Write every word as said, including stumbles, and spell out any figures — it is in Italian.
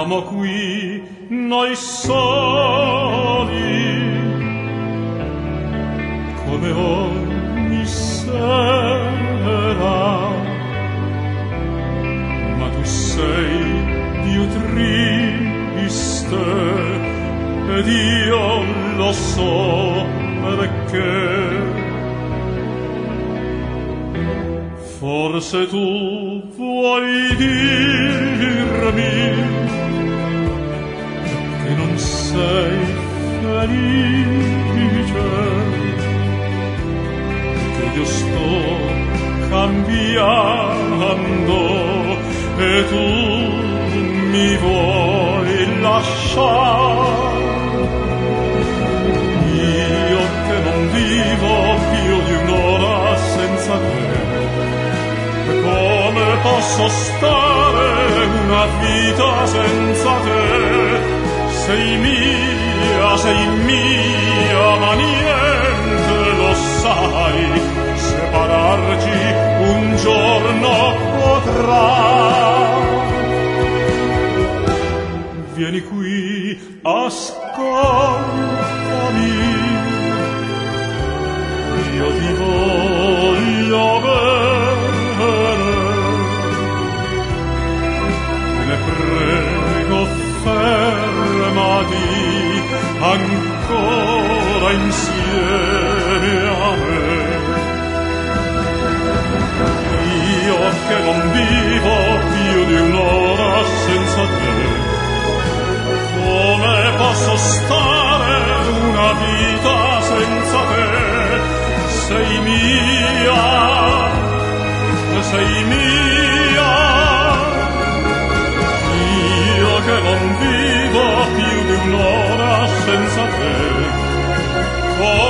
siamo qui noi soli, come ogni sera, ma tu sei più triste ed io lo so perché. Forse tu vuoi dirmi che non sei felice, che io sto cambiando e tu mi vuoi lasciare. Io che non vivo più di un'ora senza te, come posso stare una vita senza te? Sei mia, sei mia, ma niente lo sai, separarci un giorno potrà. Vieni qui, ascoltami, io ti voglio bene, ne prego fermati ancora insieme a me. Io che non vivo più di un'ora senza te, come posso stare una vita senza te? Sei mia, sei mia, io che non vivo più di un'ora senza te. Oh,